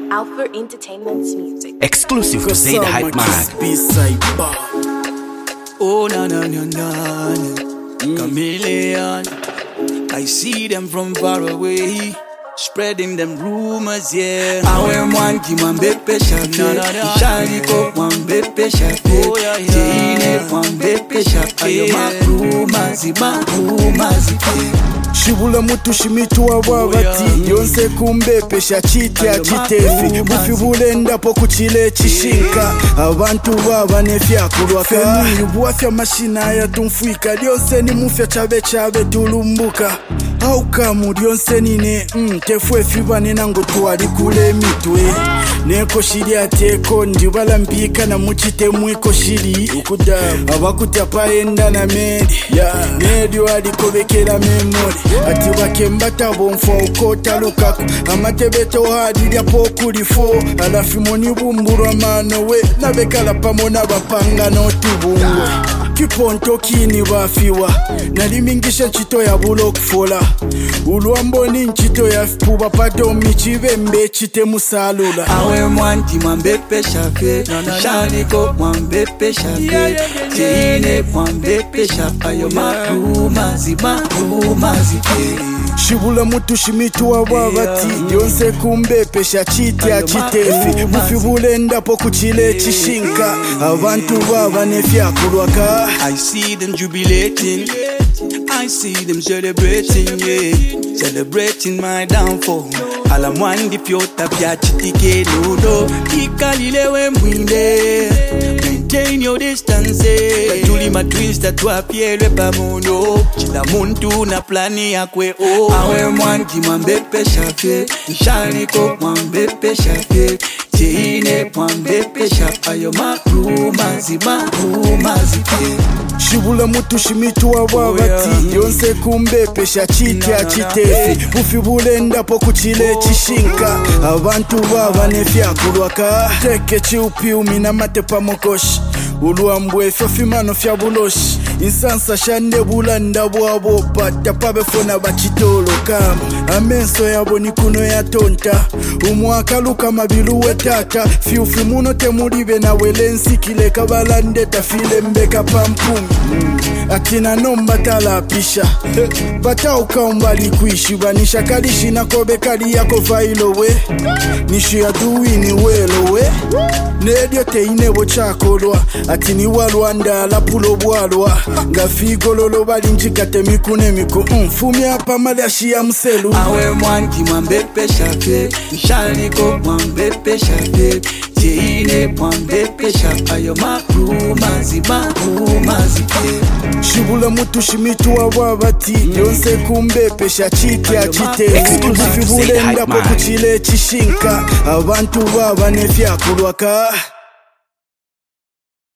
Alpha Entertainment's music. Exclusive to Say the Hype Mag. Oh, na na na na, chameleon. I see them from far away, spreading them rumors, yeah. I wear one kimambepe shafe, shali ko mwambepe shafe, jine mwambepe shafe. Ayo marumazi, Shibula mutu shimitu wa wabati Yonse kumbepe shachiti achitefi Bufibule ndapo kuchile chishinka Abantu baba nefya kulwaka Yubuafya mashina ya tumfuika Yonse ni mufya chabe tulumbuka Haukamu yonse nine Tefwe fiba ninango tuwali kule mitwe Neko shiri ateko ndibala mpika na muchite mwiko shiri Ukudabu Abakutapa enda na medi Medi wadi kovekela memori Ati wakembata bonfo ukota lukaku Amatebeto hadi ya poku lifo Alafi moni bumburu mano we Nabekala pamona bapanga no tubungwe Kiponto kini wafiwa Nalimingisha nchito ya bulok fola Uluambo ni nchito ya fuba Pado michive mbe chite musalula Awe mwanti mwambepe shafe Shaliko mwambepe shafe Jine mwambepe shafe Ayo marumazi Shibula mutu shimitu wa wabati Yonse kumbepe shachiti achitefi Bufibule ndapo kuchile chishinka Abantu baba nefya kulwaka I see them jubilating, I see them celebrating, yeah. Celebrating my downfall. Alamwandi pyota pya chitike ludo Ikalilewe mwinde Maintain your distance Tuli matwista tuapielwe pamuno Chila muntu na plani yakwe oh. Awe mwanki mwambepe shafe Nshaliko mwambepe shafe Jine mwambepe shafe Ayo marumazi Shibula mutu shimitu wa wabati Yonse kumbepe shachiti achitefi Bufibule ndapo kuchile chishinka Abantu baba nefya kulwaka Teke chiupi umina mate pa mokoshi Uluambwe fimano fya buloshi Insansa shande bulanda bwabo Pata pabe fona bachitolo kama Amenso yabo nikuno ya tonta Umwaka luka mabilu wetata Fiufi muno temulibe na welensi Kile kabalande tafile mbeka pampumi Akina nomba talapisha Bata ukaumbali kuishi Banisha kalishi na kobe kali yako failo we Nishi ya duwini welo we Nedio teinebo chakolwa Atini walwanda la pulo bwalwa Ngafigo lolo bali njikate mikune miku Fumi hapa madashi ya mselu Awe mwanki mwambepe shafe Nshaliko mwambepe shafe Jine mwambepe shafe Ayo marumazi Shibula mutu shimitu wa wabati Yonse kumbepe shachiti achitefi Bufibule ndapo kuchile chishinka Abantu baba nefya kulwaka